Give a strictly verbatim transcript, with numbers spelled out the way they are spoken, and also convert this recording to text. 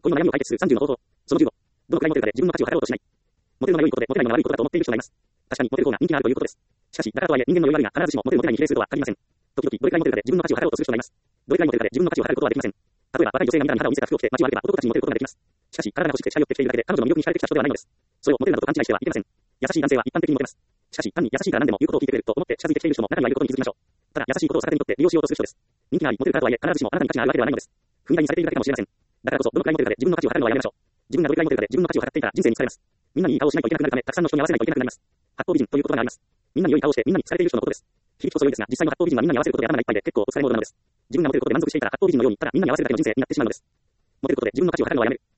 恋の悩みを解決するさんじゅうの方法。そのじゅうご。どのくらいモテるかで自分の価値を測ろうとしない。モテるのが良いことで、モテないのが悪いことだと思っている人がいます。確かに、モテる方が人気があるということです。しかし、だからとはいえ、人間の余裕があるが、必ずしもモテるモテないに比例するとは限りません。時々、どれくらいモテるかで自分の価値を測ろうとする人がいます。どれくらいモテるかで自分の価値を測ることはできません。例えば、若い女性が見たらに肌を見せた服を着て街を歩けば男たちにモテることができます。しかし、体が欲しくて近寄ってきているだけで彼女の魅力に惹かれてきた人ではないのです。それをモテるなどと勘違いしてはいけません。優しい男性は一般的にモテます。しかし、単に優しいから何でも言うことを聞いてくれると思って近づいてきている人も中にはいることに気づきましょう。ただ、優しいことを逆手にとって利用しようとする人です。人気があり、モテるからとはいえ、必ずしもあなたに価値があるわけではないのです。踏み台にされているだけかもしれません。だからこそ、どのくらいモテるかで自分の価値を測るのはやめましょう。自分がどれくらいモテるかで自分の価値を測っていたら人生に疲れます。みんなにいい顔をしないといけなくなるため、たくさんの人に合わせないといけなくなります。八方美人という言葉があります。みんなに良い顔をしてみんなに疲れている人のことです。響きこそ良いですが、実際の八方美人はみんなに合わせることで頭がいっぱいで結構お疲れモードなのです。自分がモテることで満足していたら八方美人のようにただみんなに合わせるだけの人生になってしまうのです。モテることで自分の価値を測るのはやめる。